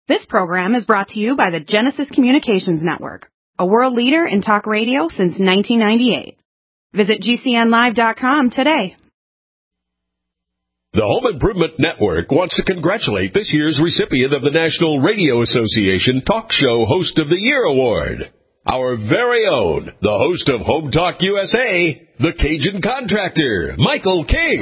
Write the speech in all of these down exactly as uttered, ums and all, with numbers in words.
This program is brought to you by the Genesis Communications Network, a world leader in talk radio since nineteen ninety-eight. Visit G C N live dot com today. The Home Improvement Network wants to congratulate this year's recipient of the National Radio Association Talk Show Host of the Year Award. Our very own, the host of Home Talk U S A, the Cajun Contractor, Michael King.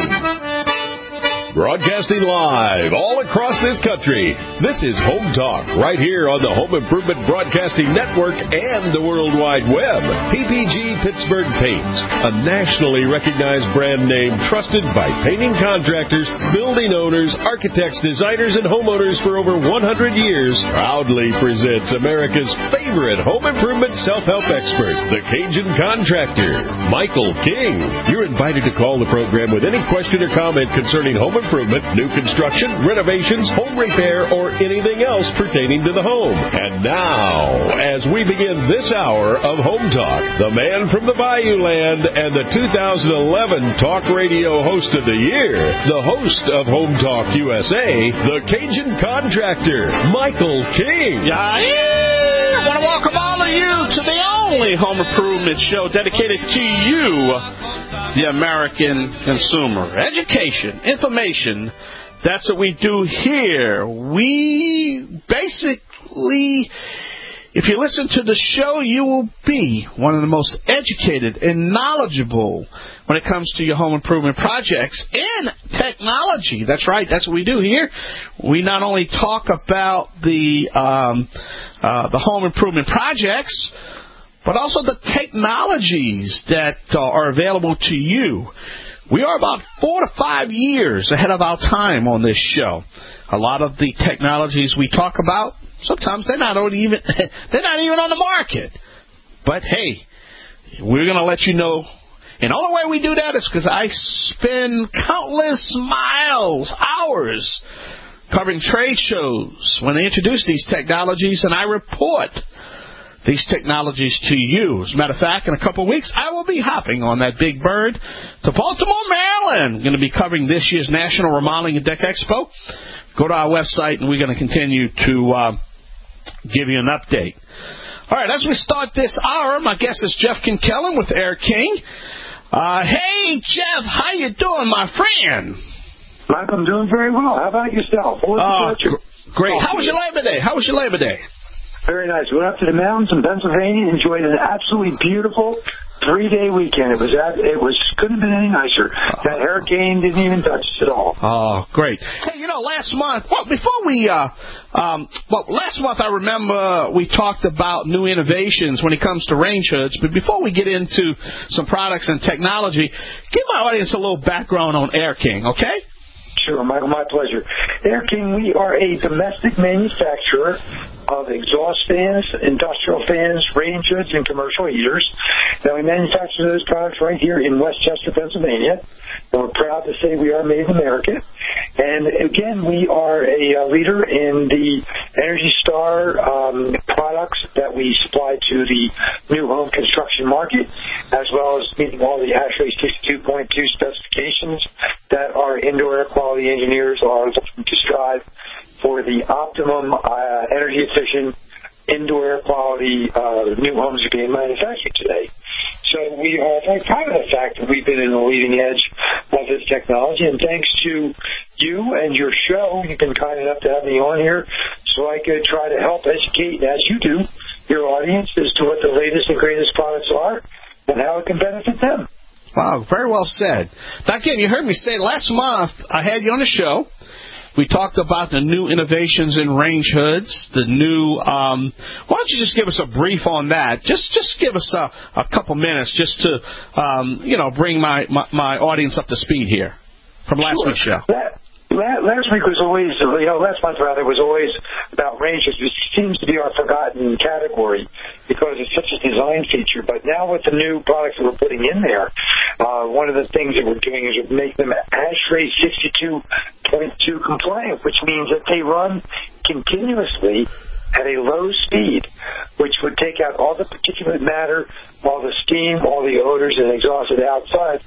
Broadcasting live all across this country, this is Home Talk, right here on the Home Improvement Broadcasting Network and the World Wide Web. P P G Pittsburgh Paints, a nationally recognized brand name trusted by painting contractors, building owners, architects, designers, and homeowners for over one hundred years, proudly presents America's favorite home improvement self-help expert, the Cajun Contractor, Michael King. You're invited to call the program with any question or comment concerning home improvement, new construction, renovations, home repair, or anything else pertaining to the home. And now, as we begin this hour of Home Talk, the man from the Bayou Land and the two thousand eleven Talk Radio Host of the Year, the host of Home Talk U S A, the Cajun Contractor, Michael King. Yeah, I want to welcome all of you to the only home improvement show dedicated to you, the American consumer. Education, information, that's what we do here. We basically, if you listen to the show, you will be one of the most educated and knowledgeable when it comes to your home improvement projects and technology. That's right, that's what we do here. We not only talk about the um, uh, the home improvement projects, but also the technologies that uh, are available to you. We are about four to five years ahead of our time on this show. A lot of the technologies we talk about, sometimes they're not even they're not even on the market. But hey, we're going to let you know. And the only way we do that is because I spend countless miles, hours, covering trade shows when they introduce these technologies, and I report these technologies to you. As a matter of fact, in a couple of weeks, I will be hopping on that big bird to Baltimore, Maryland. I'm going to be covering this year's National Remodeling and Deck Expo. Go to our website, and we're going to continue to uh, give you an update. All right, as we start this hour, my guest is Jeff Kinkellen with Air King. Uh, hey, Jeff, how you doing, my friend? Mike, I'm doing very well. How about yourself? What was uh, gr- great. How was your Labor Day? How was your Labor Day? Very nice. We went up to the mountains in Pennsylvania, enjoyed an absolutely beautiful three-day weekend. It was it was couldn't have been any nicer. That hurricane didn't even touch us at all. Oh, great. Hey, you know, last month, well, before we, uh, um, well, last month I remember we talked about new innovations when it comes to range hoods. But before we get into some products and technology, give my audience a little background on Air King, okay? Sure, Michael, my pleasure. Air King, we are a domestic manufacturer of exhaust fans, industrial fans, range hoods, and commercial heaters. Now, we manufacture those products right here in Westchester, Pennsylvania. And we're proud to say we are made in America. And again, we are a, a leader in the Energy Star um, products that we supply to the new home construction market, as well as meeting all the ASHRAE sixty-two point two specifications that our indoor air quality engineers are looking to strive for the optimum uh, energy efficient indoor air quality uh, new homes are being manufactured today. So we are very proud of the fact that we've been in the leading edge of this technology, and thanks to you and your show, you've been kind enough to have me on here so I could try to help educate, as you do, your audience as to what the latest and greatest products are and how it can benefit them. Wow, very well said. Now, again, you heard me say last month I had you on the show. We talked about the new innovations in range hoods, the new, um, why don't you just give us a brief on that? Just just give us a, a couple minutes just to, um, you know, bring my, my, my audience up to speed here from last Sure. week's show. That, last week was always, you know, last month rather was always about ranges, which seems to be our forgotten category because it's such a design feature. But now with the new products that we're putting in there, uh, one of the things that we're doing is we're making them ASHRAE sixty-two point two compliant, which means that they run continuously at a low speed, which would take out all the particulate matter, all the steam, all the odors and exhaust outside,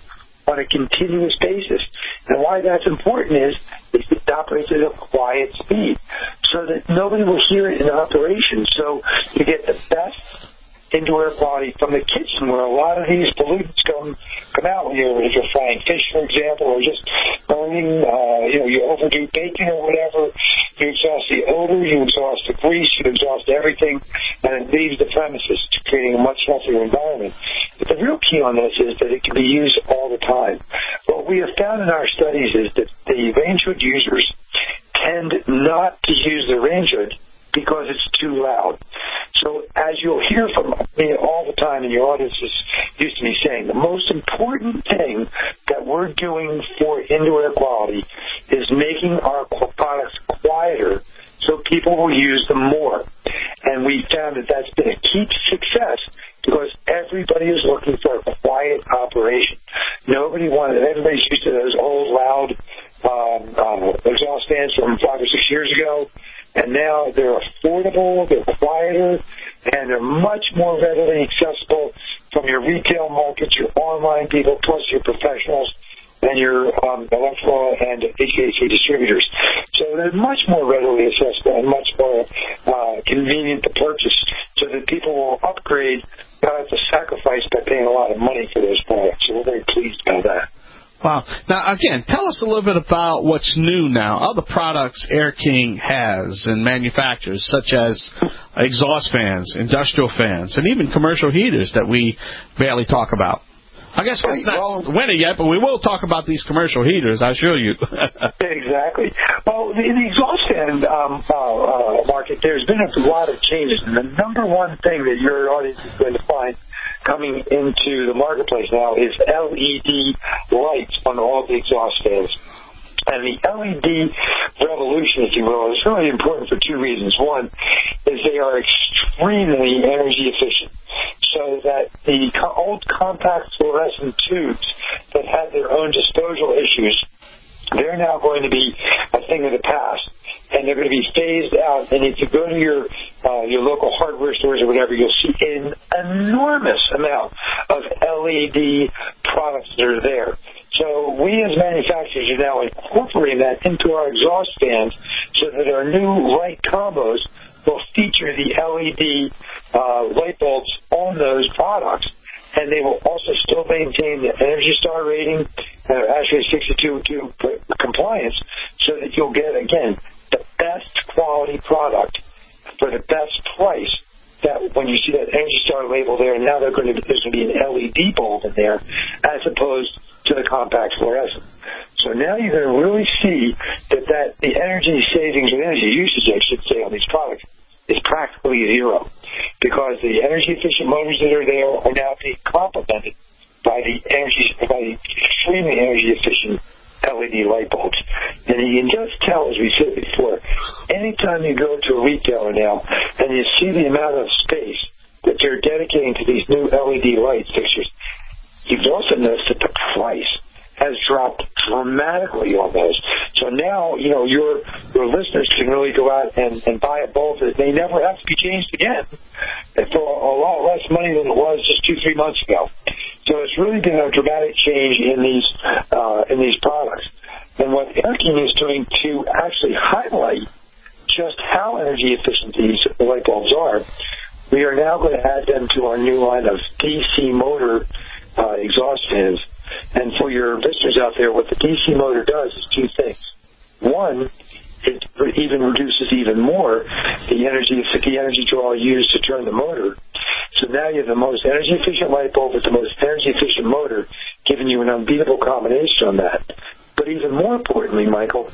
on a continuous basis. And why that's important is it operates at a quiet speed so that nobody will hear it in operation. So you get the best indoor air quality from the kitchen, where a lot of these pollutants come come out when you're, if you're frying fish, for example, or just burning, uh, you know, you overdo bacon or whatever. You exhaust the odor, you exhaust the grease, you exhaust everything, and it leaves the premises, creating a much healthier environment. But the real key on this is that it can be used all the time. What we have found in our studies is that the range hood users tend not to use the range hood because it's too loud. So as you'll hear from me all the time, and your audience is used to me saying, the most important thing that we're doing for indoor air quality is making our products quieter so people will use them more. And we found that that's been a key to success because everybody is looking for a quiet operation. Nobody wanted, everybody's used to those old, loud um, uh, exhaust fans from five or six years ago. And now they're affordable, they're quieter, and they're much more readily accessible from your retail markets, your online people, plus your professionals and your um, electrical and H V A C distributors. So they're much more readily accessible and much more uh, convenient to purchase so that people will upgrade, not have to sacrifice by paying a lot of money for those products. So we're very pleased about that. Wow. Now, again, tell us a little bit about what's new now, other products Air King has and manufactures, such as exhaust fans, industrial fans, and even commercial heaters that we barely talk about. I guess it's not well, winter yet, but we will talk about these commercial heaters, I assure you. Exactly. Well, in the exhaust fan um, uh, uh, market, there's been a lot of changes, and the number one thing that your audience is going to find coming into the marketplace now is L E D lights on all the exhaust fans. And the L E D revolution, if you will, is really important for two reasons. One is they are extremely energy efficient, so that the old compact fluorescent tubes that had their own disposal issues, they're now going to be a thing of the past, and they're going to be phased out. And if you go to your uh, your local hardware stores or whatever, you'll see an enormous amount of L E D products that are there. So we as manufacturers are now incorporating that into our exhaust fans so that our new light combos will feature the L E D uh, light bulbs on those products. And they will also still maintain the Energy Star rating, uh, actually sixty-two two compliance, so that you'll get, again, the best quality product for the best price. That when you see that Energy Star label there, and now they're going to, there's going to be an L E D bulb in there, as opposed to the compact fluorescent. So now you're going to really see that, that the energy savings or energy usage, I should say, on these products is practically zero, because the energy efficient motors that are there are now being complemented by the energy, by the extremely energy efficient L E D light bulbs. And you can just tell, as we said before, anytime you go to a retailer now and you see the amount of space that they're dedicating to these new L E D light fixtures, you've also noticed that the price has dropped dramatically on those. So now, you know, your your listeners can really go out and, and buy a bulb that may never have to be changed again for a lot less money than it was just two, three months ago. So it's really been a dramatic change in these uh, in these products. And what Air King is doing to actually highlight just how energy efficient these light bulbs are, we are now going to add them to our new line of D C motor uh, exhaust fans. And for your listeners out there, what the D C motor does is two things. One, it even reduces even more the energy, the energy draw used to turn the motor. So now you have the most energy efficient light bulb with the most energy efficient motor, giving you an unbeatable combination on that. But even more importantly, Michael,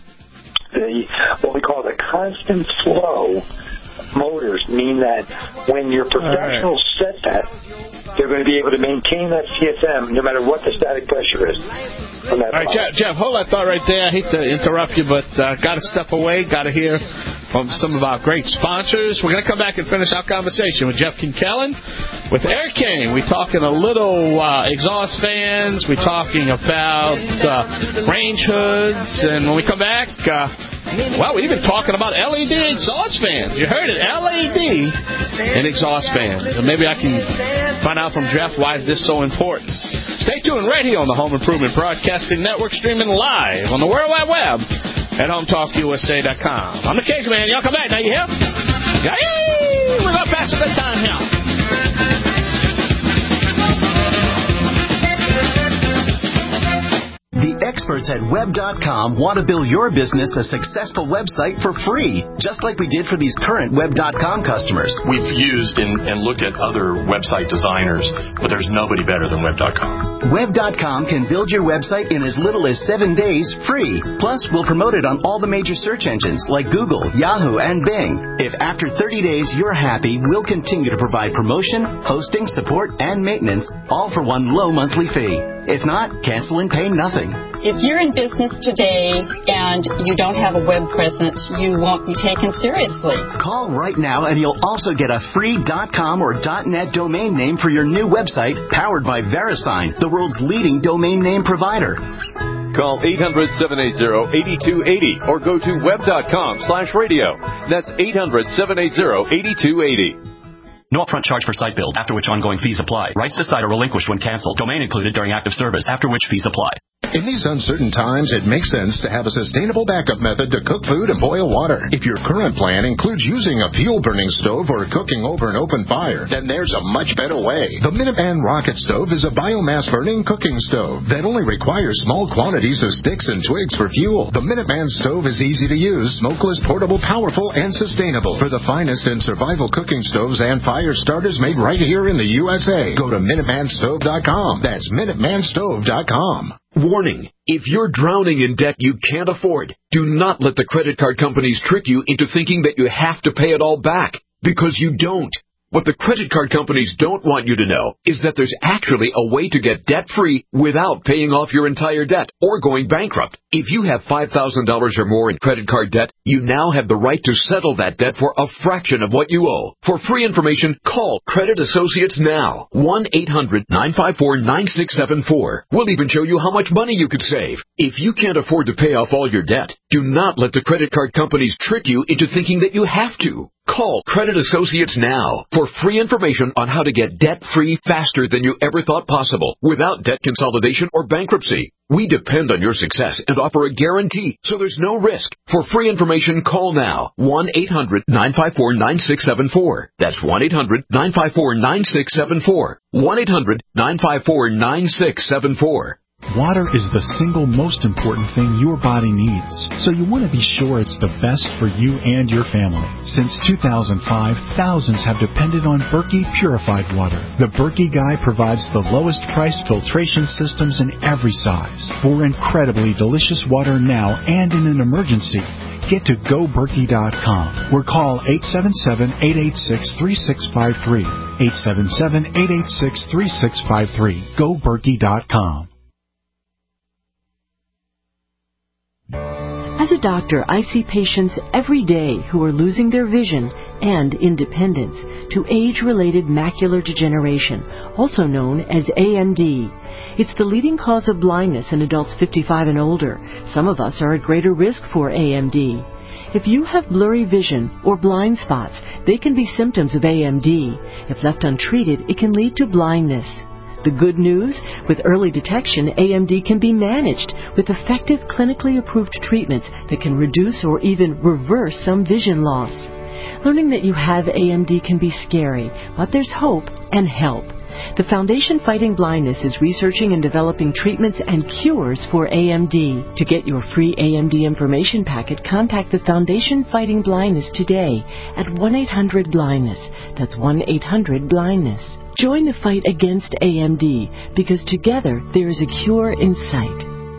the what we call the constant flow motors mean that when your professionals set that, they're going to be able to maintain that C F M no matter what the static pressure is. On that All right, Jeff, Jeff, hold that thought right there. I hate to interrupt you, but uh, got to step away. Got to hear from some of our great sponsors. We're going to come back and finish our conversation with Jeff Kinkellen with Air King. We're talking a little uh, exhaust fans. We're talking about uh, range hoods. And when we come back, uh, Well, we've been talking about L E D exhaust fans. You heard it, L E D and exhaust fans. And maybe I can find out from Jeff why is this so important. Stay tuned right here on the Home Improvement Broadcasting Network, streaming live on the World Wide Web at home talk U S A dot com. I'm the Cage Man. Y'all come back now, you hear? Yay! We're going faster this time here. The experts at web dot com want to build your business a successful website for free, just like we did for these current web dot com customers. We've used and, and looked at other website designers, but there's nobody better than web dot com. web dot com can build your website in as little as seven days free. Plus, we'll promote it on all the major search engines like Google, Yahoo, and Bing. If after thirty days you're happy, we'll continue to provide promotion, hosting, support, and maintenance, all for one low monthly fee. If not, cancel and pay nothing. If you're in business today and you don't have a web presence, you won't be taken seriously. Call right now and you'll also get a free .com or .net domain name for your new website, powered by VeriSign, the world's leading domain name provider. Call eight hundred, seven eight zero, eight two eight zero or go to web dot com slash radio. That's eight hundred, seven eight zero, eight two eight zero. No upfront charge for site build, after which ongoing fees apply. Rights to site are relinquished when canceled. Domain included during active service, after which fees apply. In these uncertain times, it makes sense to have a sustainable backup method to cook food and boil water. If your current plan includes using a fuel-burning stove or cooking over an open fire, then there's a much better way. The Minuteman Rocket Stove is a biomass-burning cooking stove that only requires small quantities of sticks and twigs for fuel. The Minuteman Stove is easy to use, smokeless, portable, powerful, and sustainable. For the finest in survival cooking stoves and fire starters made right here in the U S A, go to Minuteman Stove dot com. That's Minuteman Stove dot com. Warning, if you're drowning in debt you can't afford, do not let the credit card companies trick you into thinking that you have to pay it all back, because you don't. What the credit card companies don't want you to know is that there's actually a way to get debt-free without paying off your entire debt or going bankrupt. If you have five thousand dollars or more in credit card debt, you now have the right to settle that debt for a fraction of what you owe. For free information, call Credit Associates now. one eight hundred, nine five four, nine six seven four. We'll even show you how much money you could save. If you can't afford to pay off all your debt, do not let the credit card companies trick you into thinking that you have to. Call Credit Associates now for free information on how to get debt-free faster than you ever thought possible without debt consolidation or bankruptcy. We depend on your success and offer a guarantee, so there's no risk. For free information, call now. one eight hundred, nine five four, nine six seven four. That's one eight hundred, nine five four, nine six seven four. one eight hundred, nine five four, nine six seven four. Water is the single most important thing your body needs, so you want to be sure it's the best for you and your family. Since two thousand five, thousands have depended on Berkey purified water. The Berkey Guy provides the lowest priced filtration systems in every size. For incredibly delicious water now and in an emergency, get to go berkey dot com or call eight seven seven, eight eight six, three six five three. eight seven seven, eight eight six, three six five three. go berkey dot com. As a doctor, I see patients every day who are losing their vision and independence to age-related macular degeneration, also known as A M D. It's the leading cause of blindness in adults fifty-five and older. Some of us are at greater risk for A M D. If you have blurry vision or blind spots, they can be symptoms of A M D. If left untreated, it can lead to blindness. The good news? With early detection, A M D can be managed with effective clinically approved treatments that can reduce or even reverse some vision loss. Learning that you have A M D can be scary, but there's hope and help. The Foundation Fighting Blindness is researching and developing treatments and cures for A M D. To get your free A M D information packet, contact the Foundation Fighting Blindness today at one eight hundred blindness. That's one eight hundred blindness. Join the fight against A M D, because together there is a cure in sight.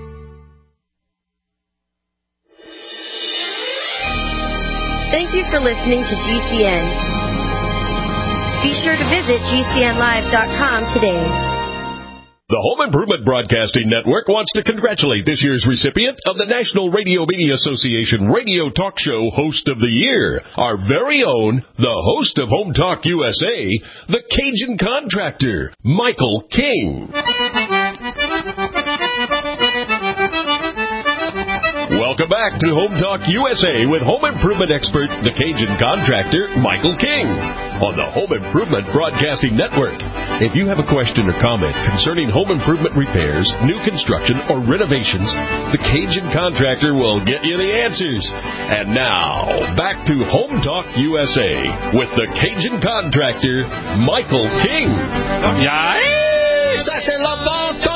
Thank you for listening to G C N. Be sure to visit G C N live dot com today. The Home Improvement Broadcasting Network wants to congratulate this year's recipient of the National Radio Media Association Radio Talk Show Host of the Year, our very own, the host of Home Talk U S A, the Cajun Contractor, Michael King. Welcome back to Home Talk U S A with home improvement expert, the Cajun contractor, Michael King, on the Home Improvement Broadcasting Network. If you have a question or comment concerning home improvement repairs, new construction, or renovations, the Cajun contractor will get you the answers. And now, back to Home Talk U S A with the Cajun contractor, Michael King. Yes, I said la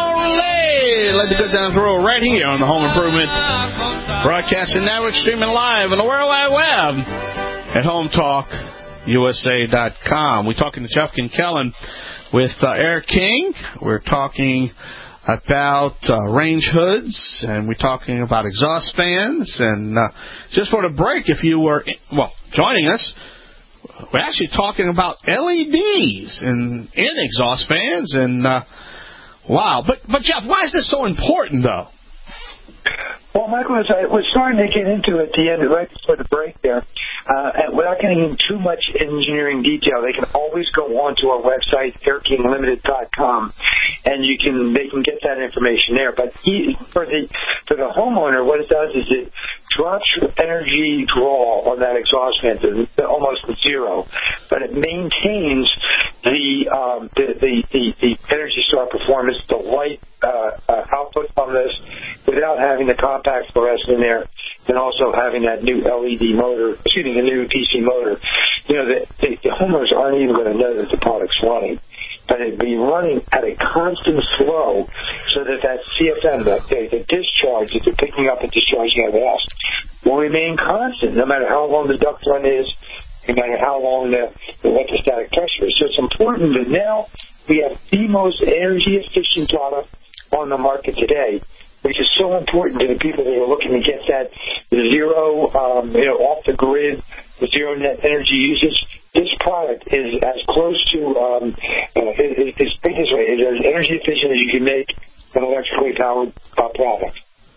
Let the good times roll right here on the Home Improvement Broadcasting Network, streaming live on the World Wide Web at home talk U S A dot com. We're talking to Jeff Kinkellen with uh, Eric King. We're talking about uh, range hoods, and we're talking about exhaust fans. And uh, just for the break, if you were, well, joining us, we're actually talking about L E Ds in, in exhaust fans. And uh, wow. But, but Jeff, why is this so important, though? Well, Michael, as I was starting to get into it at the end, right before the break there, uh, and without getting into too much engineering detail, they can always go onto our website, air king limited dot com, and you can they can get that information there. But he, for the for the homeowner, what it does is it drops your energy draw on that exhaust fan to almost zero, but it maintains the um, the, the, the the Energy Star performance, the light uh, uh, output from this, without having the compact fluorescent in there, and also having that new L E D motor, excuse me, the new D C motor. You know, the, the, the homeowners aren't even going to know that the product's running, but it'd be running at a constant flow so that that C F M, the, the discharge that they're picking up and discharging out of the house, will remain constant no matter how long the duct run is, no matter how long the, the electrostatic pressure is. So it's important that now we have the most energy efficient product on the market today, which is so important to the people that are looking to get that zero, um, you know, off the grid, the zero net energy usage. This product is as close to, um, uh, is, is, is as energy efficient as you can make an electrically powered uh, product.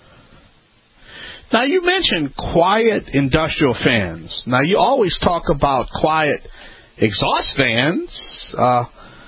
Now, you mentioned quiet industrial fans. Now, you always talk about quiet exhaust fans, uh,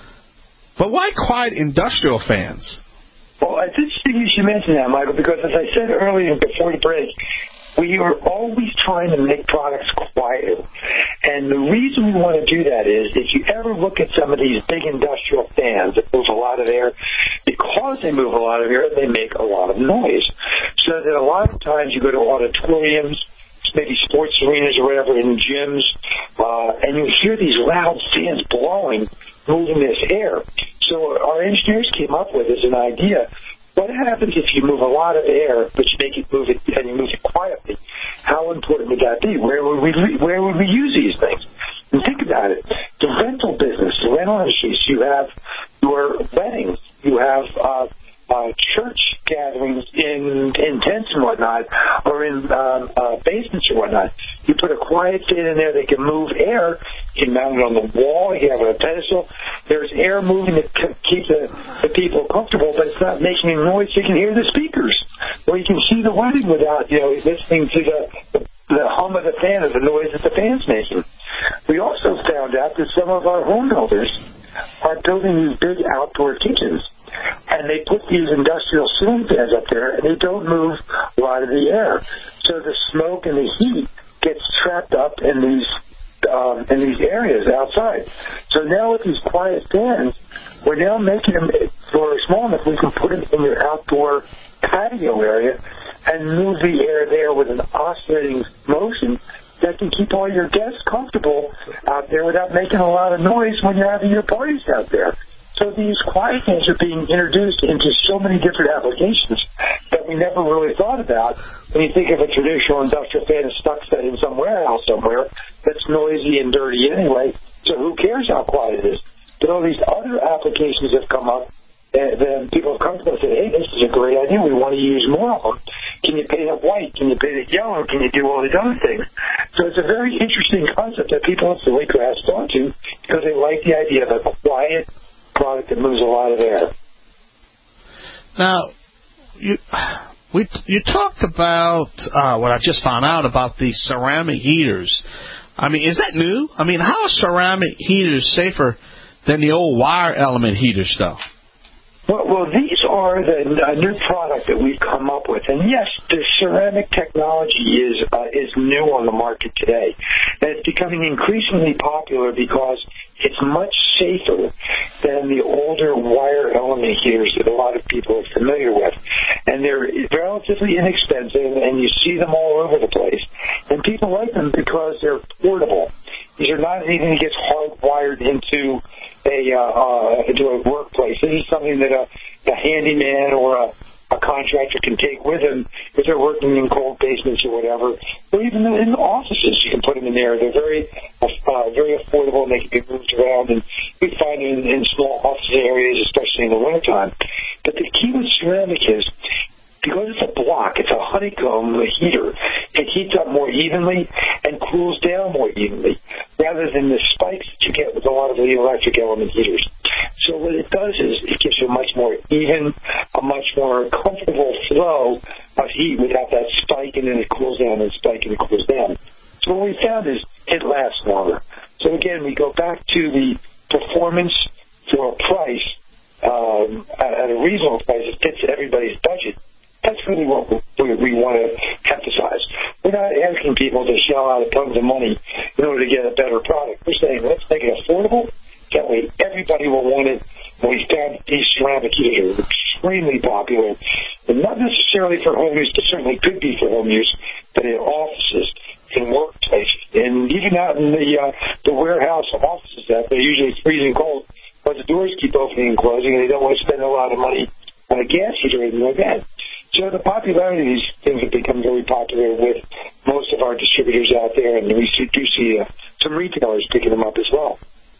but why quiet industrial fans? Well, it's interesting you should mention that, Michael, because as I said earlier before the break, we are always trying to make products quieter. And the reason we want to do that is if you ever look at some of these big industrial fans that move a lot of air, because they move a lot of air, they make a lot of noise. So that a lot of times you go to auditoriums, maybe sports arenas or whatever, in gyms, uh, and you hear these loud fans blowing, moving this air. So our engineers came up with as an idea, what happens if you move a lot of air, but you make it move it and you move it quietly? How important would that be? Where would we where would we use these things? And think about it. The rental business, the rental industry, you have your weddings, you have uh, uh, church gatherings in, in tents and whatnot, or in um, uh, basements or whatnot. You put a quiet fan in there that can move air. You can mount it on the wall. You have it on a pedestal. There's air moving to keep the, the people comfortable, but it's not making any noise. You can hear the speakers, or you can see the wedding without, you know, listening to the, the, the hum of the fan or the noise that the fan's making. We also found out that some of our home builders are building these big outdoor kitchens, and they put these industrial ceiling fans up there, and they don't move a lot of the air. So the smoke and the heat gets trapped up in these um, in these areas outside. So now with these quiet fans, we're now making them, for small enough, we can put them in your outdoor patio area and move the air there with an oscillating motion that can keep all your guests comfortable out there without making a lot of noise when you're having your parties out there. So these quiet fans are being introduced into so many different applications that we never really thought about. When you think of a traditional industrial fan that's stuck in some warehouse somewhere that's noisy and dirty anyway, so who cares how quiet it is? But all these other applications have come up, and then people have come to us and said, hey, this is a great idea. We want to use more of them. Can you paint it white? Can you paint it yellow? Can you do all these other things? So it's a very interesting concept that people have really grasped onto because they like the idea of a quiet product that moves a lot of air. Now, you we you talked about uh, what I just found out about the ceramic heaters. I mean, is that new? I mean, how are ceramic heaters safer than the old wire element heaters, though? Well, well, these are the a new product that we've come up with, and yes, the ceramic technology is uh, is new on the market today, and it's becoming increasingly popular because it's much safer than the older wire element heaters that a lot of people are familiar with, and they're relatively inexpensive, and you see them all over the place, and people like them because they're portable. These are not anything that gets hardwired into a uh, uh, into a workplace. This is something that a, a handyman or a, a contractor can take with them if they're working in cold basements or whatever, or even in offices. You can put them in there. They're very uh, very affordable, and they can be moved around. And we find them in, in small office areas, especially in the wintertime. But the key with ceramic is, because it's a block, it's a honeycomb heater, it heats up more evenly and cools down more evenly, rather than the spikes that you get with a lot of the electric element heaters. So what it does is it gives you a much more even, a much more comfortable flow of heat without that spike, and then it cools down and spike and it cools down. So what we found is it lasts longer. So again, we go back to the performance for a price, um, at a reasonable price that fits everybody's budget. That's really what we, we want to emphasize. We're not asking people to shell out tons of money in order to get a better product. We're saying, let's make it affordable. That way everybody will want it. And we found these ceramic heaters are extremely popular. And not necessarily for home use, but certainly could be for home use, but in offices, in workplaces, and even out in the uh, the warehouse of offices out there, usually it's freezing cold, but the doors keep opening and closing, and they don't want to spend a lot of money on a gas heater or anything like that. So the popularity of these things have become very popular with most of our distributors out there, and we do see uh, some retailers picking them up as well.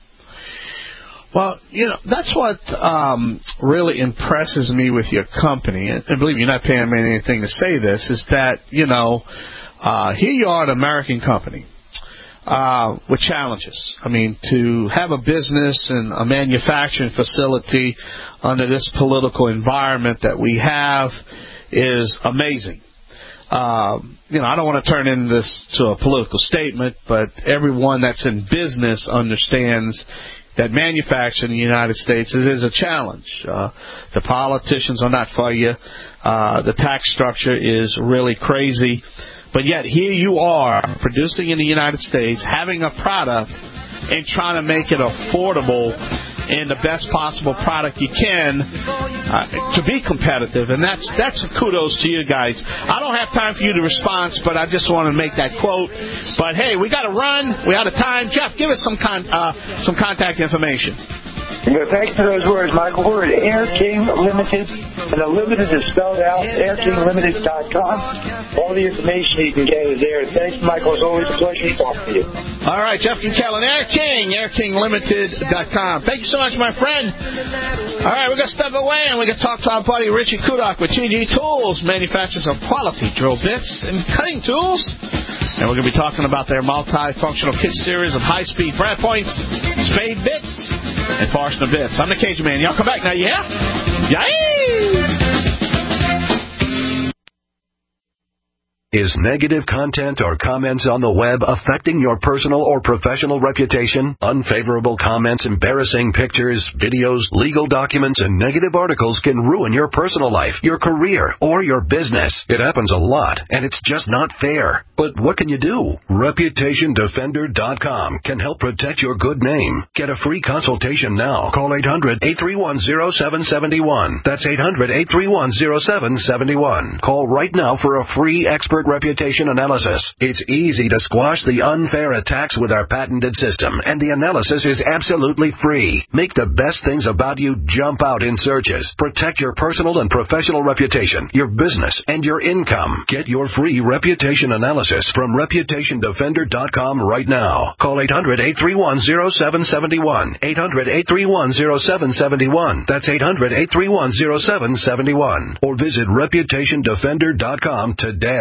Well, you know, that's what um, really impresses me with your company, and believe me, you're not paying me anything to say this, is that, you know, uh, here you are, an American company uh, with challenges. I mean, to have a business and a manufacturing facility under this political environment that we have is amazing. Um, you know, I don't want to turn in this to a political statement, but everyone that's in business understands that manufacturing in the United States is a challenge. Uh, the politicians are not for you. Uh, the tax structure is really crazy. But yet here you are producing in the United States, having a product, and trying to make it affordable and the best possible product you can uh, to be competitive. And that's that's kudos to you guys. I don't have time for you to respond, but I just want to make that quote. But, hey, we got to run. We're out of time. Jeff, give us some con- uh, some contact information. Yeah, thanks for those words, Michael. We're at Air King Limited, and the Limited is spelled out, air king limited dot com. All the information you can get is there. Thanks, Michael. It's always a pleasure to talk to you. All right, Jeff Kinkellan, Air King, air king limited dot com. Thank you so much, my friend. All right, we're going to step away, and we're going to talk to our buddy Richie Kudok with T G Tools, manufacturers of quality drill bits and cutting tools. And we're going to be talking about their multi-functional kit series of high-speed brad points, spade bits, and Forstner bits. I'm the Cajun Man. Y'all come back now, yeah? Yay! Is negative content or comments on the web affecting your personal or professional reputation? Unfavorable comments, embarrassing pictures, videos, legal documents, and negative articles can ruin your personal life, your career, or your business. It happens a lot, and it's just not fair. But what can you do? Reputation Defender dot com can help protect your good name. Get a free consultation now. Call eight hundred, eight three one, zero seven seven one. That's eight hundred, eight three one, zero seven seven one. Call right now for a free expert reputation analysis. It's easy to squash the unfair attacks with our patented system, and the analysis is absolutely free. Make the best things about you jump out in searches. Protect your personal and professional reputation, your business, and your income. Get your free reputation analysis from Reputation Defender dot com right now. Call eight hundred, eight three one, zero seven seven one. eight hundred, eight three one, zero seven seven one. That's eight hundred, eight three one, zero seven seven one. Or visit Reputation Defender dot com today.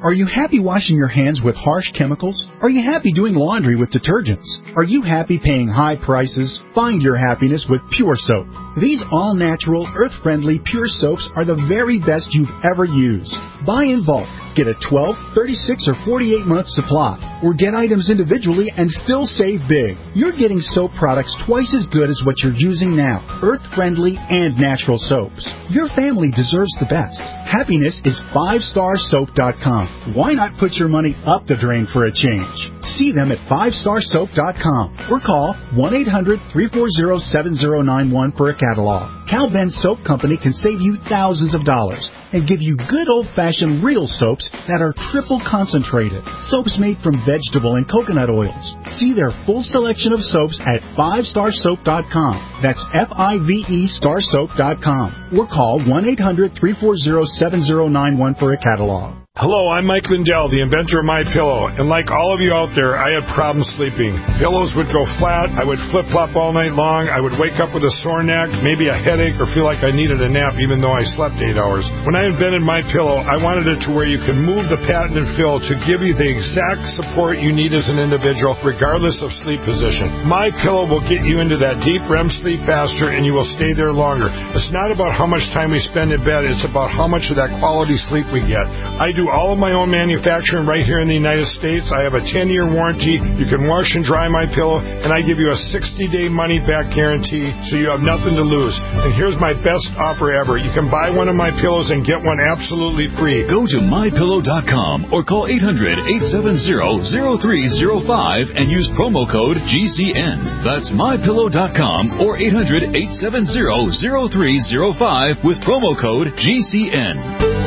Are you happy washing your hands with harsh chemicals? Are you happy doing laundry with detergents? Are you happy paying high prices? Find your happiness with Pure Soap. These all-natural, earth-friendly Pure Soaps are the very best you've ever used. Buy in bulk. Get a twelve, thirty-six, or forty-eight month supply. Or get items individually and still save big. You're getting soap products twice as good as what you're using now. Earth-friendly and natural soaps. Your family deserves the best. Happiness is five star soap dot com. Why not put your money up the drain for a change? See them at five star soap dot com or call one eight hundred, three four zero, seven zero nine one for a catalog. Cal Ben Soap Company can save you thousands of dollars and give you good old-fashioned real soaps that are triple concentrated. Soaps made from vegetable and coconut oils. See their full selection of soaps at five star soap dot com. That's F I V E star soap dot com. Or call one eight hundred, three four zero, seven zero nine one for a catalog. Hello, I'm Mike Lindell, the inventor of MyPillow, and like all of you out there, I had problems sleeping. Pillows would go flat, I would flip-flop all night long, I would wake up with a sore neck, maybe a headache, or feel like I needed a nap even though I slept eight hours. When I invented MyPillow, I wanted it to where you can move the patented fill to give you the exact support you need as an individual, regardless of sleep position. MyPillow will get you into that deep R E M sleep faster, and you will stay there longer. It's not about how much time we spend in bed, it's about how much of that quality sleep we get. I do all of my own manufacturing right here in the United States. I have a ten year warranty. You can wash and dry my pillow, and I give you a sixty day money back guarantee, so you have nothing to lose. And here's my best offer ever. You can buy one of my pillows and get one absolutely free. Go to my pillow dot com or call eight hundred, eight seven zero, zero three zero five and use promo code G C N. That's my pillow dot com or eight hundred, eight seven zero, zero three zero five with promo code G C N.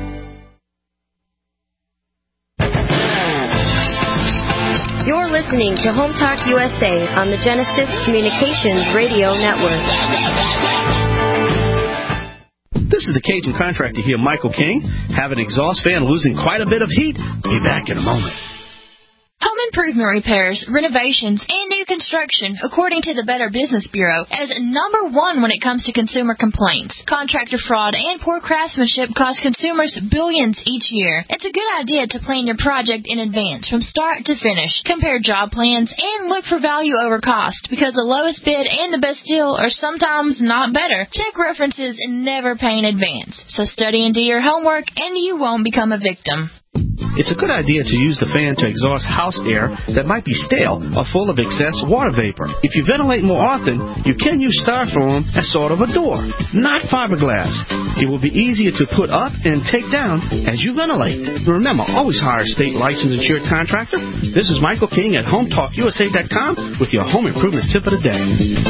You're listening to Home Talk U S A on the Genesis Communications Radio Network. This is the Cajun contractor here, Michael King. Have an exhaust fan losing quite a bit of heat? Be back in a moment. Home improvement repairs, renovations, and new construction, according to the Better Business Bureau, as number one when it comes to consumer complaints. Contractor fraud and poor craftsmanship cost consumers billions each year. It's a good idea to plan your project in advance, from start to finish. Compare job plans and look for value over cost, because the lowest bid and the best deal are sometimes not better. Check references and never pay in advance. So study and do your homework, and you won't become a victim. It's a good idea to use the fan to exhaust house air that might be stale or full of excess water vapor. If you ventilate more often, you can use styrofoam as sort of a door, not fiberglass. It will be easier to put up and take down as you ventilate. Remember, always hire a state licensed insured contractor. This is Michael King at home talk U S A dot com with your home improvement tip of the day.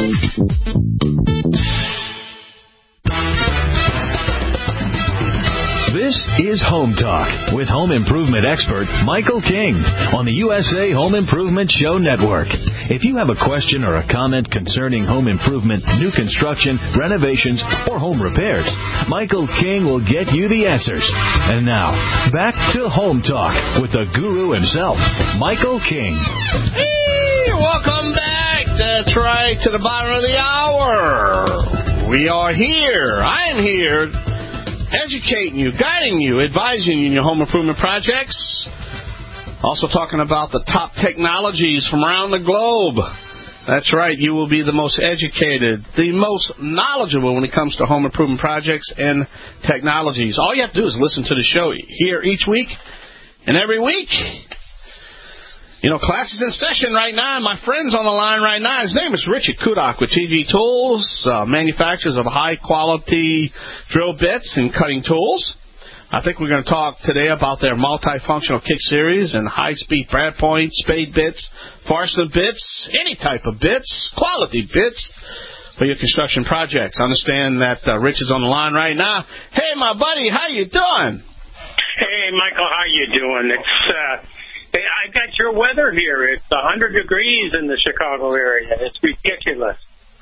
This is Home Talk with home improvement expert Michael King on the U S A Home Improvement Show Network. If you have a question or a comment concerning home improvement, new construction, renovations, or home repairs, Michael King will get you the answers. And now, back to Home Talk with the guru himself, Michael King. Hey, welcome back. That's right, to the bottom of the hour. We are here. I am here, educating you, guiding you, advising you in your home improvement projects. Also talking about the top technologies from around the globe. That's right, you will be the most educated, the most knowledgeable when it comes to home improvement projects and technologies. All you have to do is listen to the show here each week and every week. You know, class is in session right now, and my friend's on the line right now. His name is Richard Kudak with T G Tools, uh, manufacturers of high-quality drill bits and cutting tools. I think we're going to talk today about their multifunctional kick series and high-speed brad points, spade bits, Forstner bits, any type of bits, quality bits for your construction projects. Understand that uh, Rich is on the line right now. Hey, my buddy, how you doing? Hey, Michael, how you doing? It's... Uh I got your weather here. It's one hundred degrees in the Chicago area. It's ridiculous.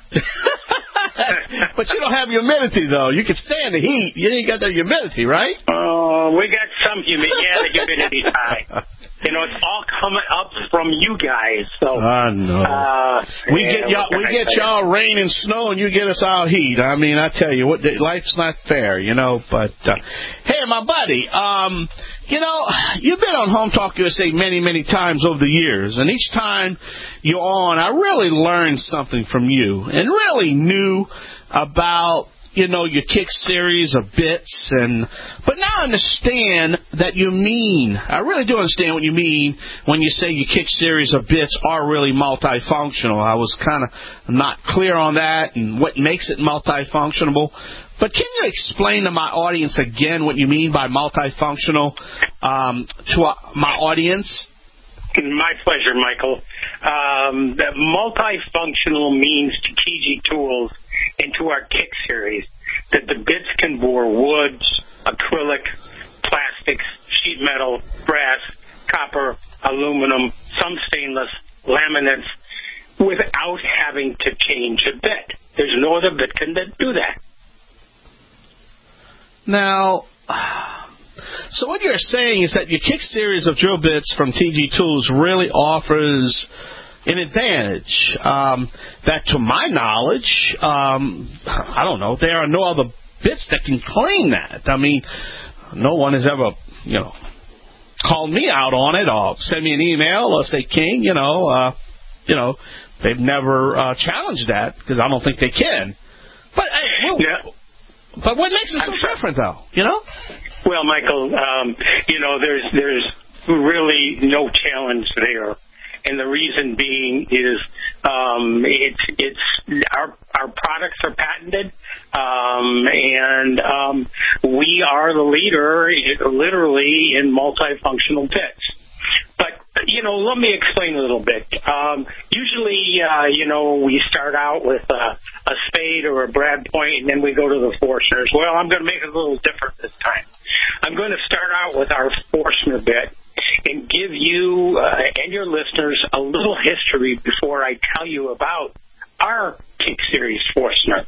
But you don't have humidity, though. You can stand the heat. You ain't got the humidity, right? Oh, we got some humidity. Yeah, the humidity's high. You know, it's all coming up from you guys. So I know. Uh, we get y'all, we get y'all rain and snow, and you get us out heat. I mean, I tell you what, life's not fair, you know. But uh, hey, my buddy, um, you know, you've been on Home Talk U S A many, many times over the years, and each time you're on, I really learned something from you, and really knew about, you know, your kick series of bits, and but now I understand that you mean, I really do understand what you mean when you say your kick series of bits are really multifunctional. I was kind of not clear on that and what makes it multifunctional. But can you explain to my audience again what you mean by multifunctional um, to uh, my audience? My pleasure, Michael. Um, that multifunctional means to T G Tools into our kick series that the bits can bore woods, acrylic, plastics, sheet metal, brass, copper, aluminum, some stainless, laminates, without having to change a bit. There's no other bit can do that. Now, so what you're saying is that your kick series of drill bits from T G Tools really offers an advantage um, that, to my knowledge, um, I don't know, there are no other bits that can claim that. I mean, no one has ever, you know, called me out on it or sent me an email or say, King, you know, uh, you know, they've never uh, challenged that because I don't think they can. But uh, well, yeah. But what makes it so different, though? You know. Well, Michael, um, you know, there's there's really no challenge there. And the reason being is um, it's it's our our products are patented, um, and um, we are the leader, literally, in multifunctional bits. But you know, let me explain a little bit. Um, usually, uh, you know, we start out with a, a spade or a brad point, and then we go to the Forstners. Well, I'm going to make it a little different this time. I'm going to start out with our Forstner bit and give you uh, and your listeners a little history before I tell you about our Kick Series Forstner.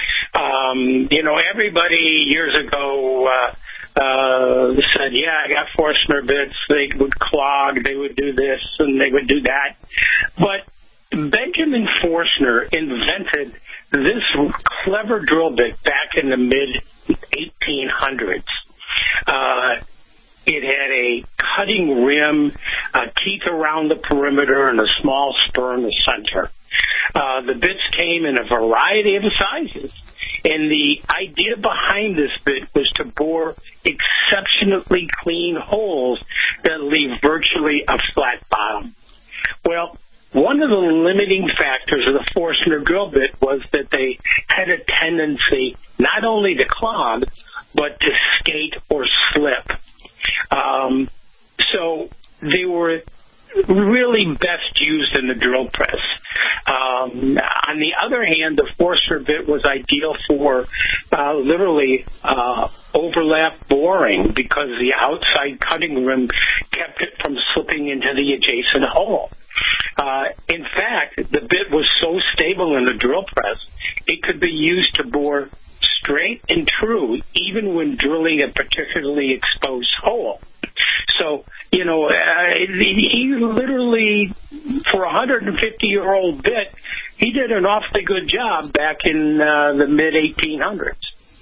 Um, you know, everybody years ago uh, uh, said, yeah, I got Forstner bits. They would clog, they would do this, and they would do that. But Benjamin Forstner invented this clever drill bit back in the mid eighteen hundreds. Uh, It had a cutting rim, uh, teeth around the perimeter, and a small spur in the center. Uh, the bits came in a variety of sizes, and the idea behind this bit was to bore exceptionally clean holes that leave virtually a flat bottom. Well, one of the limiting factors of the Forstner drill bit was that they had a tendency not only to clog, but to skate or slip. Um, so they were really best used in the drill press. Um, on the other hand, the Forstner bit was ideal for uh, literally uh, overlap boring because the outside cutting rim kept it from slipping into the adjacent hole. Uh, in fact, the bit was so stable in the drill press, it could be used to bore straight and true, even when drilling a particularly exposed hole. So, you know, uh, he literally, for a one hundred fifty-year-old bit, he did an awfully good job back in uh, the mid eighteen hundreds.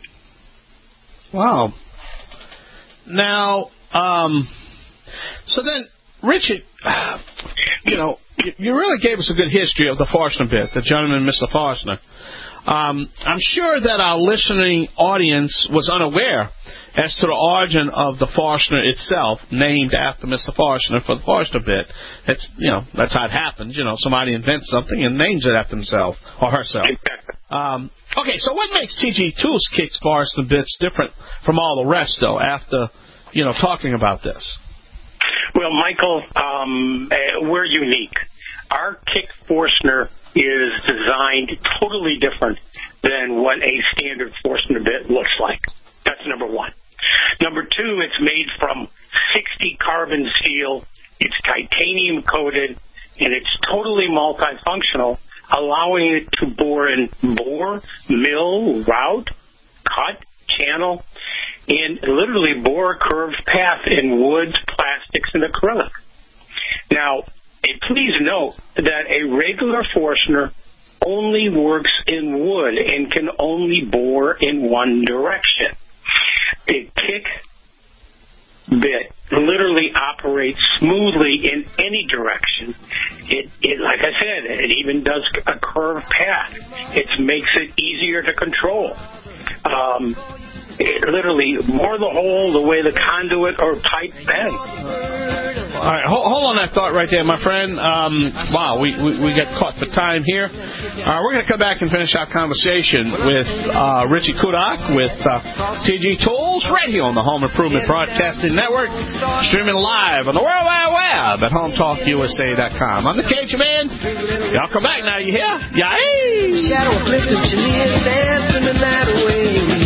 Wow. Now, um, so then, Richard, you know, you really gave us a good history of the Forstner bit, the gentleman, Mister Forstner. Um, I'm sure that our listening audience was unaware as to the origin of the Forstner itself, named after Mister Forstner for the Forstner bit. It's, you know, that's how it happens. You know, somebody invents something and names it after himself or herself. Um, okay, so what makes T G Tools Kick Forstner bits different from all the rest, though, after, you know, talking about this? Well, Michael, um, we're unique. Our Kick Forstner is designed totally different than what a standard Forstner bit looks like. That's number one. Number two, it's made from sixty carbon steel. It's titanium coated, and it's totally multifunctional, allowing it to bore in bore, mill, route, cut, channel, and literally bore a curved path in woods, plastics, and acrylic. Now, please note that a regular Forstner only works in wood and can only bore in one direction. A kick bit literally operates smoothly in any direction. It, it, like I said, it even does a curved path. It makes it easier to control. Um, it literally bore the hole the way the conduit or pipe bends. All right, hold, hold on that thought right there, my friend. Um, wow, we, we, we got caught for time here. Uh, we're going to come back and finish our conversation with uh, Richie Kudak with uh, T G Tools right here on the Home Improvement Broadcasting Network, streaming live on the World Wide Web at home talk U S A dot com. I'm the Cajun Man. Y'all come back now, you hear? Yay! Shadow Clifton, Chenier, dancing the night away.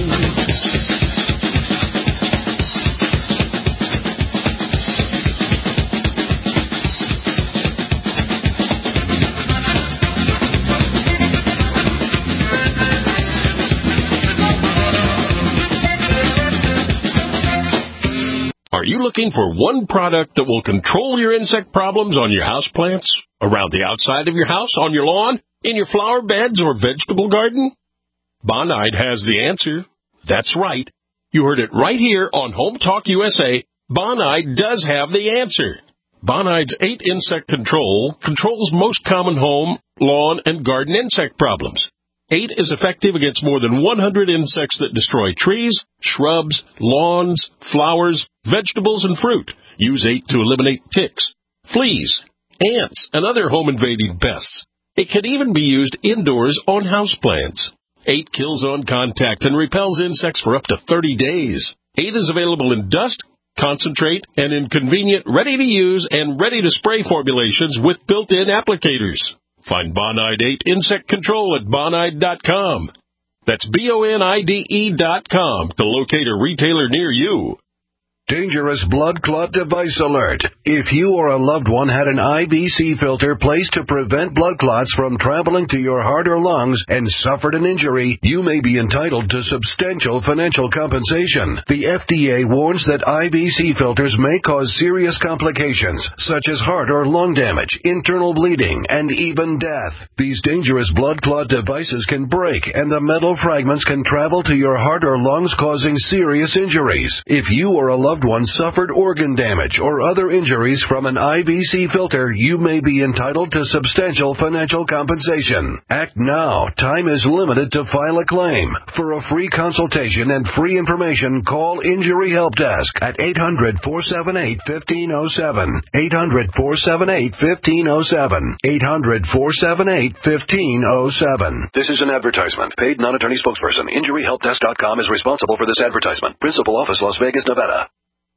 Are you looking for one product that will control your insect problems on your house plants, around the outside of your house, on your lawn, in your flower beds or vegetable garden? Bonide has the answer. That's right. You heard it right here on Home Talk U S A. Bonide does have the answer. Bonide's eight insect control controls most common home, lawn, and garden insect problems. eight is effective against more than one hundred insects that destroy trees, shrubs, lawns, flowers, vegetables, and fruit. Use eight to eliminate ticks, fleas, ants, and other home-invading pests. It can even be used indoors on houseplants. eight kills on contact and repels insects for up to thirty days. eight is available in dust, concentrate, and in convenient, ready-to-use and ready-to-spray formulations with built-in applicators. Find Bonide eight Insect Control at bonide dot com. That's B O N I D E dot com to locate a retailer near you. Dangerous blood clot device alert. If you or a loved one had an I V C filter placed to prevent blood clots from traveling to your heart or lungs and suffered an injury, you may be entitled to substantial financial compensation. The F D A warns that I V C filters may cause serious complications, such as heart or lung damage, internal bleeding, and even death. These dangerous blood clot devices can break, and the metal fragments can travel to your heart or lungs, causing serious injuries. If you or a loved loved one suffered organ damage or other injuries from an I V C filter, you may be entitled to substantial financial compensation. Act now. Time is limited to file a claim. For a free consultation and free information, call Injury Help Desk at eight hundred, four seven eight, one five zero seven. eight hundred, four seven eight, one five zero seven. eight hundred, four seven eight, one five zero seven. This is an advertisement. Paid non-attorney spokesperson. Injury Help Desk dot com is responsible for this advertisement. Principal office, Las Vegas, Nevada.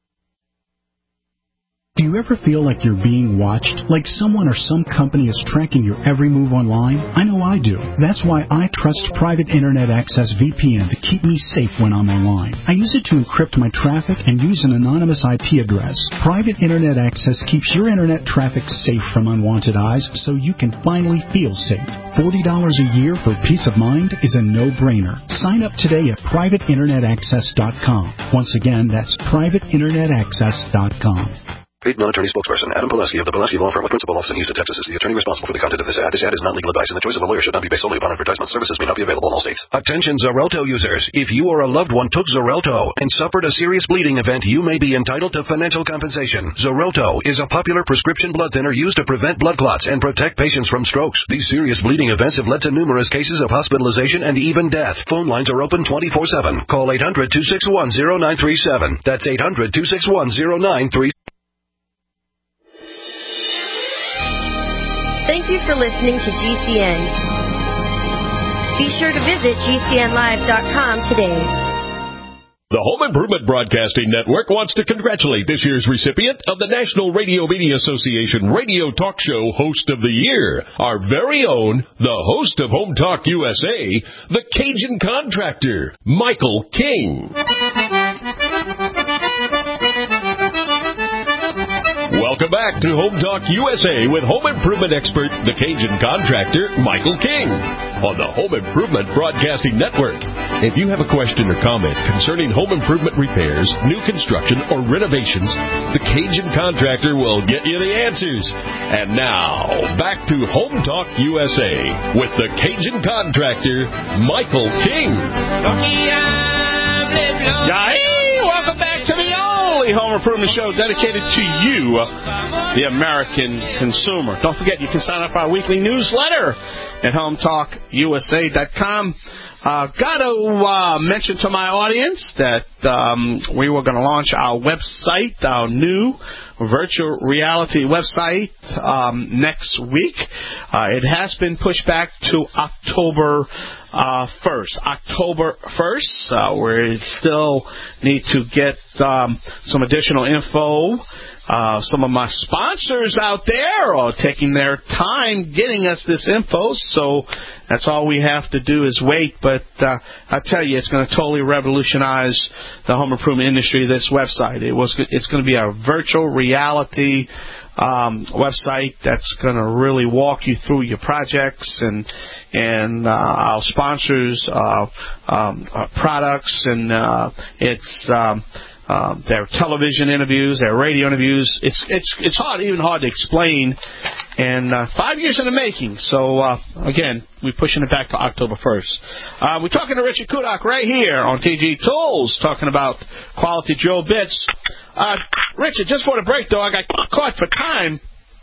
Do you ever feel like you're being watched? Like someone or some company is tracking your every move online? I know I do. That's why I trust Private Internet Access V P N to keep me safe when I'm online. I use it to encrypt my traffic and use an anonymous I P address. Private Internet Access keeps your internet traffic safe from unwanted eyes so you can finally feel safe. forty dollars a year for peace of mind is a no-brainer. Sign up today at private internet access dot com. Once again, that's private internet access dot com. Paid non-attorney spokesperson Adam Pileski of the Pileski Law Firm with principal office in Houston, Texas is the attorney responsible for the content of this ad. This ad is not legal advice, and the choice of a lawyer should not be based solely upon advertisement. Services may not be available in all states. Attention Xarelto users. If you or a loved one took Xarelto and suffered a serious bleeding event, you may be entitled to financial compensation. Xarelto is a popular prescription blood thinner used to prevent blood clots and protect patients from strokes. These serious bleeding events have led to numerous cases of hospitalization and even death. Phone lines are open twenty-four seven. Call eight hundred, two six one, zero nine three seven. That's eight hundred, two six one, zero nine three seven. Thank you for listening to G C N. Be sure to visit G C N live dot com today. The Home Improvement Broadcasting Network wants to congratulate this year's recipient of the National Radio Media Association Radio Talk Show Host of the Year, our very own, the host of Home Talk U S A, the Cajun Contractor, Michael King. Welcome back to Home Talk U S A with home improvement expert, the Cajun Contractor, Michael King, on the Home Improvement Broadcasting Network. If you have a question or comment concerning home improvement repairs, new construction, or renovations, the Cajun Contractor will get you the answers. And now, back to Home Talk U S A with the Cajun Contractor, Michael King. Yay! Welcome back to the only home improvement show dedicated to you, the American consumer. Don't forget, you can sign up for our weekly newsletter at home talk U S A dot com. Uh, got to uh, mention to my audience that um, we were going to launch our website, our new virtual reality website, um, next week. Uh, it has been pushed back to October uh, first. October first, uh, we still need to get um, some additional info. Uh, some of my sponsors out there are taking their time getting us this info, so that's all we have to do is wait. But uh, I tell you, it's going to totally revolutionize the home improvement industry, this website. It was, it's going to be a virtual reality um, website that's going to really walk you through your projects and and uh, our sponsors' uh, um, uh, products, and uh, it's... Um, Um, their television interviews, their radio interviews. It's it's it's hard, even hard to explain. And uh, five years in the making. So uh, again, we're pushing it back to October first. Uh, we're talking to Richard Kudak right here on T G Tools, talking about quality drill bits. Uh, Richard, just for the break though, I got caught for time.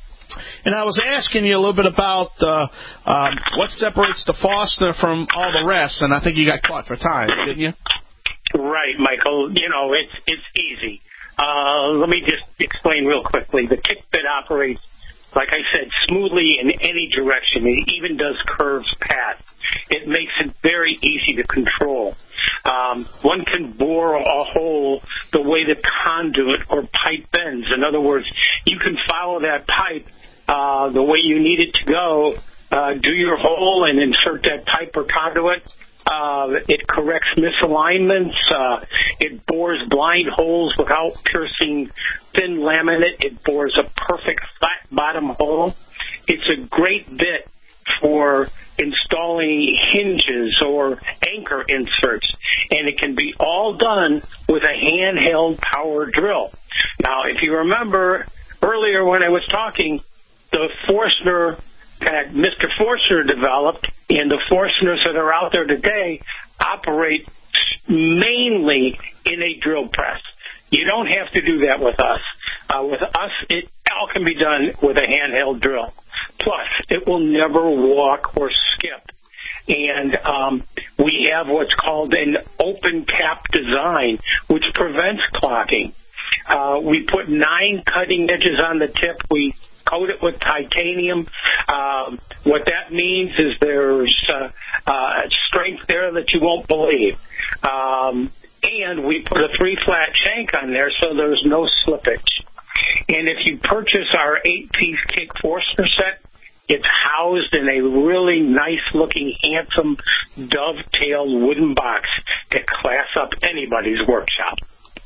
And I was asking you a little bit about uh, um, what separates the Forstner from all the rest, and I think you got caught for time, didn't you? Right, Michael. You know, it's it's easy. Uh, let me just explain real quickly. The kick bit operates, like I said, smoothly in any direction. It even does curves path. It makes it very easy to control. Um, one can bore a hole the way the conduit or pipe bends. In other words, you can follow that pipe uh, the way you need it to go, uh, do your hole and insert that pipe or conduit. Uh, it corrects misalignments. Uh, it bores blind holes without piercing thin laminate. It bores a perfect flat bottom hole. It's a great bit for installing hinges or anchor inserts, and it can be all done with a handheld power drill. Now, if you remember earlier when I was talking, the Forstner that Mister Forstner developed and the Forstners that are out there today operate mainly in a drill press. You don't have to do that with us. Uh, with us, it all can be done with a handheld drill. Plus, it will never walk or skip. And um, we have what's called an open cap design, which prevents clocking. Uh, we put nine cutting edges on the tip. We coat it with titanium. Um, what that means is there's uh, uh, strength there that you won't believe. Um, and we put a three-flat shank on there so there's no slippage. And if you purchase our eight-piece kick Forstner set, it's housed in a really nice-looking, handsome, dovetailed wooden box to class up anybody's workshop.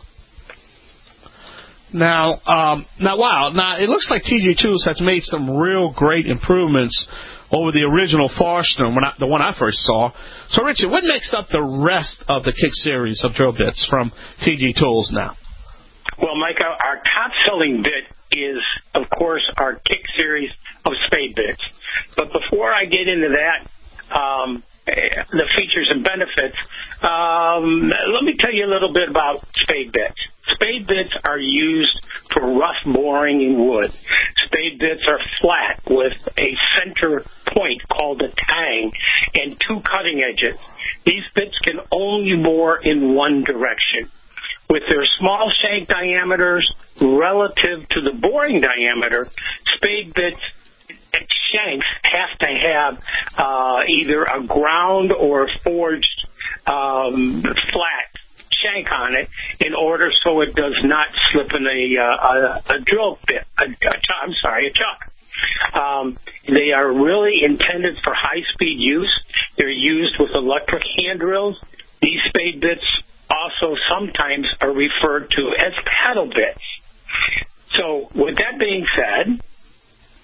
Now, um, now, wow. Now, it looks like T G Tools has made some real great improvements over the original Forstner, when I, the one I first saw. So, Richard, what makes up the rest of the kick series of drill bits from T G Tools now? Well, Mike, our, our top-selling bit is, of course, our kick series of spade bits. But before I get into that, um, the features and benefits, um, let me tell you a little bit about spade bits. Spade bits are used for rough boring in wood. Spade bits are flat with a center point called a tang and two cutting edges. These bits can only bore in one direction. With their small shank diameters relative to the boring diameter, spade bits shanks have to have uh, either a ground or forged um, flat shank on it in order so it does not slip in a, uh, a, a drill bit. A, a, I'm sorry, a chuck. Um, they are really intended for high-speed use. They're used with electric hand drills. These spade bits also sometimes are referred to as paddle bits. So with that being said...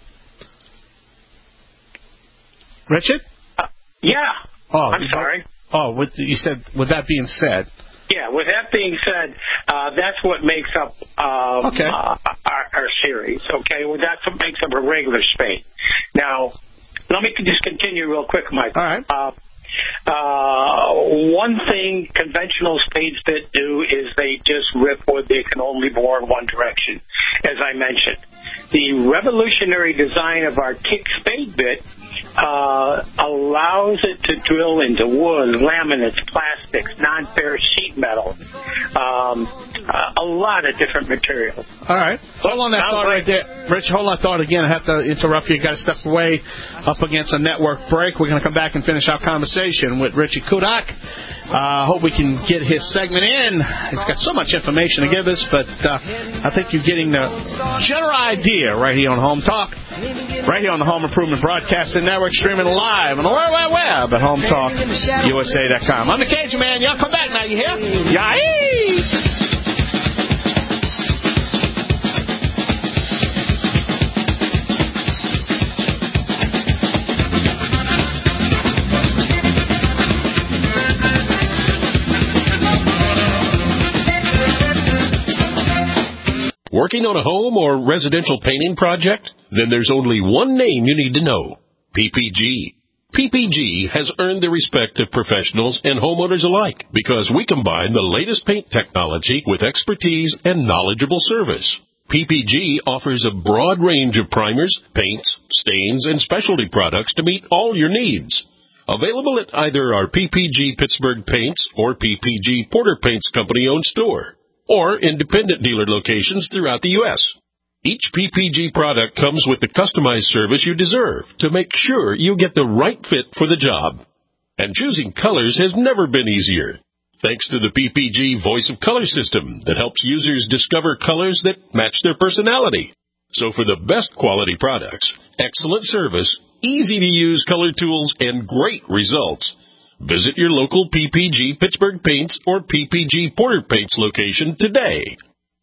Richard? Uh, yeah. Oh, I'm sorry. Oh, with, you said, with that being said. Yeah, with that being said, uh, that's what makes up um, okay. uh, our, our series, okay? Well, that's what makes up a regular spade. Now, let me just continue real quick, Mike. All right. Uh, uh, one thing conventional spades bit do is they just rip wood. They can only bore in one direction, as I mentioned. The revolutionary design of our kick spade bit uh, allows it to drill into wood, laminates, plastics, non-ferrous sheet metal, um, uh, a lot of different materials. All right. Hold on that thought right there. Rich, hold on that thought again. I have to interrupt you. You got to step away up against a network break. We're going to come back and finish our conversation with Richie Kudak. I uh, hope we can get his segment in. It's got so much information to give us, but uh, I think you're getting the general idea right here on Home Talk, right here on the Home Improvement Broadcasting Network, streaming live on the World Wide Web at home talk U S A dot com. I'm the Cajun Man. Y'all come back now, you hear? Yay! Working on a home or residential painting project? Then there's only one name you need to know. P P G. P P G has earned the respect of professionals and homeowners alike because we combine the latest paint technology with expertise and knowledgeable service. P P G offers a broad range of primers, paints, stains, and specialty products to meet all your needs. Available at either our P P G Pittsburgh Paints or P P G Porter Paints Company-owned store, or independent dealer locations throughout the U S Each P P G product comes with the customized service you deserve to make sure you get the right fit for the job. And choosing colors has never been easier, thanks to the P P G Voice of Color system that helps users discover colors that match their personality. So for the best quality products, excellent service, easy-to-use color tools, and great results, visit your local P P G Pittsburgh Paints or P P G Porter Paints location today.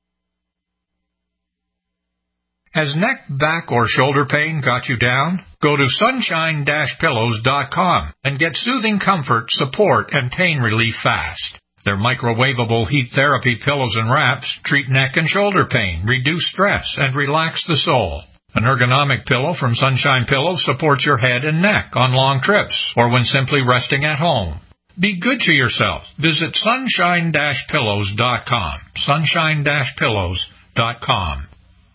Has neck, back, or shoulder pain got you down? Go to sunshine dash pillows dot com and get soothing comfort, support, and pain relief fast. Their microwavable heat therapy pillows and wraps treat neck and shoulder pain, reduce stress, and relax the soul. An ergonomic pillow from Sunshine Pillows supports your head and neck on long trips or when simply resting at home. Be good to yourself. Visit sunshine dash pillows dot com. sunshine dash pillows dot com.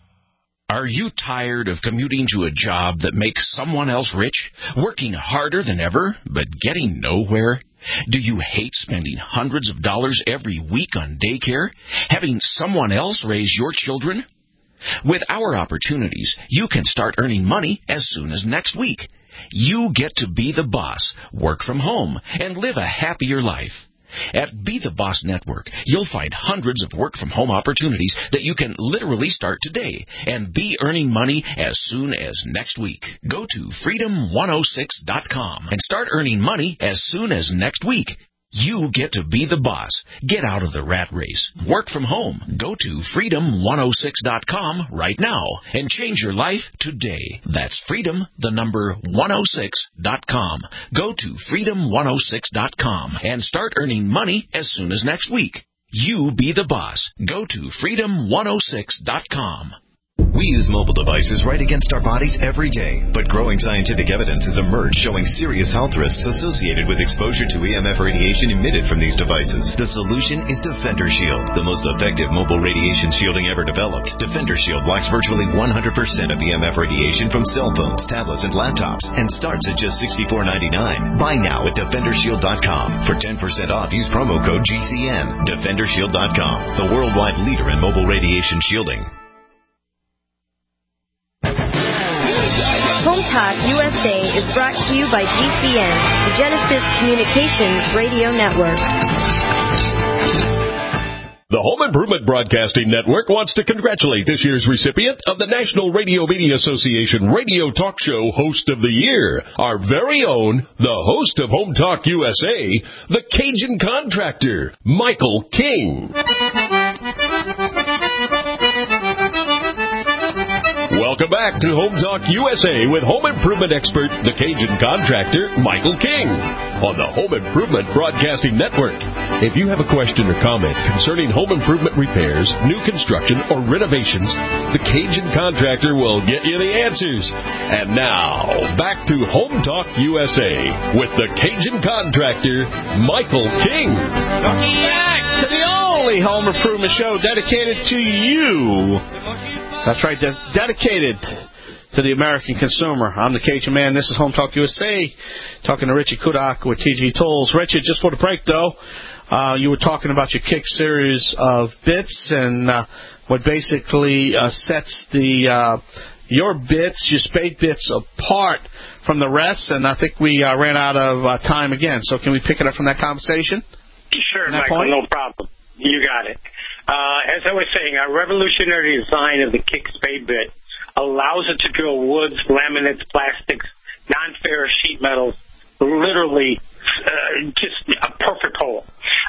Are you tired of commuting to a job that makes someone else rich, working harder than ever, but getting nowhere? Do you hate spending hundreds of dollars every week on daycare, having someone else raise your children? With our opportunities, you can start earning money as soon as next week. You get to be the boss, work from home, and live a happier life. At Be the Boss Network, you'll find hundreds of work-from-home opportunities that you can literally start today and be earning money as soon as next week. Go to freedom one oh six dot com and start earning money as soon as next week. You get to be the boss. Get out of the rat race. Work from home. Go to freedom one oh six dot com right now and change your life today. That's freedom, the number one oh six dot com. Go to freedom one oh six dot com and start earning money as soon as next week. You be the boss. Go to freedom one oh six dot com. We use mobile devices right against our bodies every day, but growing scientific evidence has emerged showing serious health risks associated with exposure to E M F radiation emitted from these devices. The solution is Defender Shield, the most effective mobile radiation shielding ever developed. Defender Shield blocks virtually one hundred percent of E M F radiation from cell phones, tablets, and laptops, and starts at just sixty-four ninety-nine. Buy now at defender shield dot com. For ten percent off, use promo code G C N. defender shield dot com, the worldwide leader in mobile radiation shielding. Home Talk U S A is brought to you by G C N, the Genesis Communications Radio Network. The Home Improvement Broadcasting Network wants to congratulate this year's recipient of the National Radio Media Association Radio Talk Show Host of the Year, our very own, the host of Home Talk U S A, the Cajun Contractor, Michael King. Welcome back to Home Talk U S A with home improvement expert, the Cajun contractor, Michael King, on the Home Improvement Broadcasting Network. If you have a question or comment concerning home improvement repairs, new construction, or renovations, the Cajun contractor will get you the answers. And now, back to Home Talk U S A with the Cajun contractor, Michael King. Welcome back to the only home improvement show dedicated to you. That's right, de- dedicated to the American consumer. I'm the Cajun Man. This is Home Talk U S A. Talking to Richie Kudak with T G Tools. Richie, just for the break, though, uh, you were talking about your Kick series of bits and uh, what basically uh, sets the uh, your bits, your spade bits, apart from the rest. And I think we uh, ran out of uh, time again. So can we pick it up from that conversation? Sure, that Michael, point? no problem. You got it. Uh, as I was saying, our revolutionary design of the Kick spade bit allows it to drill woods, laminates, plastics, non-ferrous sheet metals, literally uh, just a perfect hole.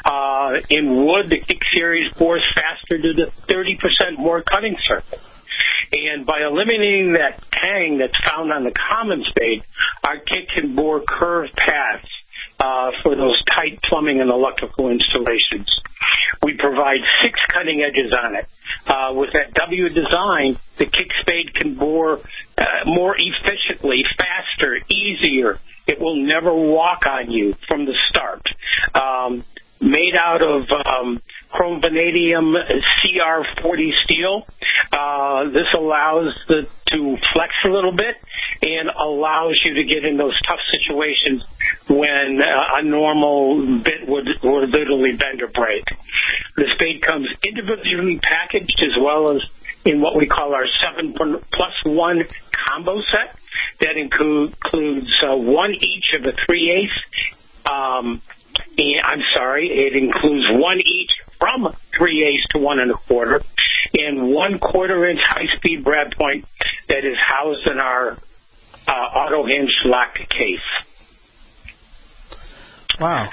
Uh, in wood, the Kick series bores faster due to thirty percent more cutting surface. And by eliminating that tang that's found on the common spade, our Kick can bore curved paths uh, for those tight plumbing and electrical installations. We provide six cutting edges on it. Uh, with that W design, the Kick spade can bore uh, more efficiently, faster, easier. It will never walk on you from the start. Um, made out of um, chrome vanadium C R forty steel. Uh, this allows the, to flex a little bit and allows you to get in those tough situations when uh, a normal bit would, would literally bend or break. The spade comes individually packaged as well as in what we call our seven plus one combo set. That include, includes uh, one each of a three-eighths. Um, and, I'm sorry, it includes one each from three-eighths to one and a quarter, and one quarter-inch high-speed brad point that is housed in our uh, auto-hinge lock case. Wow.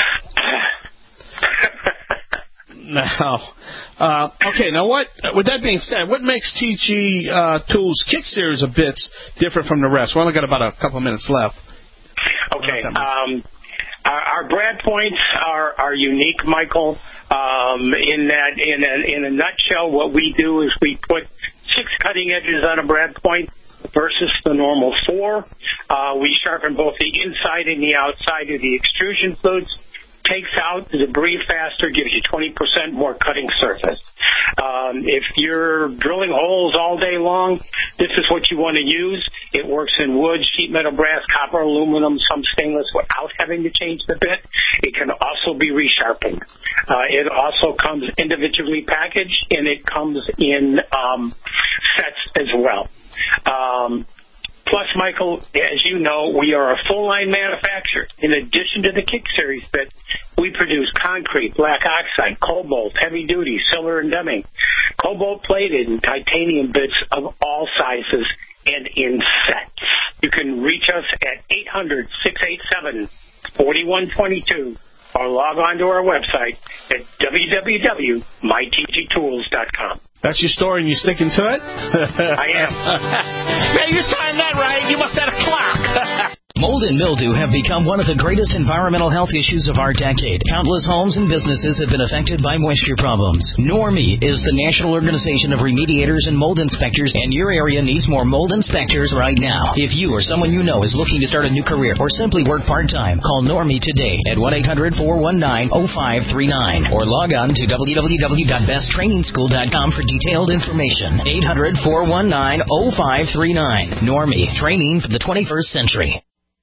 Now, uh, okay, now what, with that being said, what makes T G uh, Tools Kick series of bits different from the rest? We only got about a couple of minutes left. Okay, um, our, our brad points are, are unique, Michael, um, in that, in a, in a nutshell, what we do is we put six cutting edges on a brad point versus the normal four. Uh, we sharpen both the inside and the outside of the extrusion fluids. Takes out the debris faster, gives you twenty percent more cutting surface. Um, if you're drilling holes all day long, this is what you want to use. It works in wood, sheet metal, brass, copper, aluminum, some stainless without having to change the bit. It can also be resharpened. Uh, it also comes individually packaged, and it comes in um, sets as well. Um, Plus, Michael, as you know, we are a full-line manufacturer. In addition to the Kick series bit, we produce concrete, black oxide, cobalt, heavy-duty, silver and Deming, cobalt-plated and titanium bits of all sizes and in sets. You can reach us at eight hundred, six eight seven, four one two two or log on to our website at w w w dot my t g tools dot com. That's your story and you're sticking to it? I am. Man, you timed that right. You must have a clock. Mold and mildew have become one of the greatest environmental health issues of our decade. Countless homes and businesses have been affected by moisture problems. Normie is the national organization of remediators and mold inspectors, and your area needs more mold inspectors right now. If you or someone you know is looking to start a new career or simply work part-time, call Normie today at one eight hundred, four one nine, oh five three nine or log on to w w w dot best training school dot com for detailed information. eight hundred, four one nine, oh five three nine. Normie, training for the twenty-first century.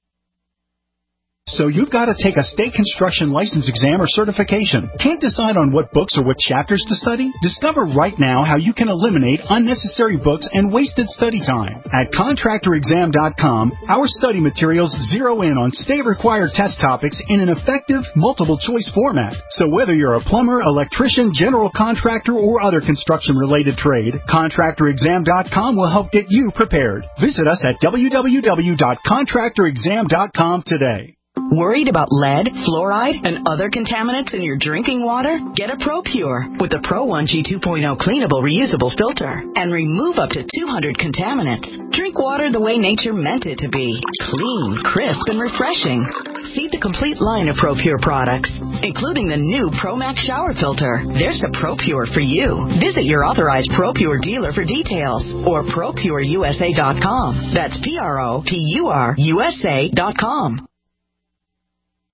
So you've got to take a state construction license exam or certification. Can't decide on what books or what chapters to study? Discover right now how you can eliminate unnecessary books and wasted study time. At contractor exam dot com, our study materials zero in on state-required test topics in an effective, multiple-choice format. So whether you're a plumber, electrician, general contractor, or other construction-related trade, contractor exam dot com will help get you prepared. Visit us at w w w dot contractor exam dot com today. Worried about lead, fluoride, and other contaminants in your drinking water? Get a ProPure with the Pro one G two point oh cleanable reusable filter and remove up to two hundred contaminants. Drink water the way nature meant it to be. Clean, crisp, and refreshing. See the complete line of ProPure products, including the new ProMax shower filter. There's a ProPure for you. Visit your authorized ProPure dealer for details or Pro Pure U S A dot com. That's P R O P U R U S A dot com.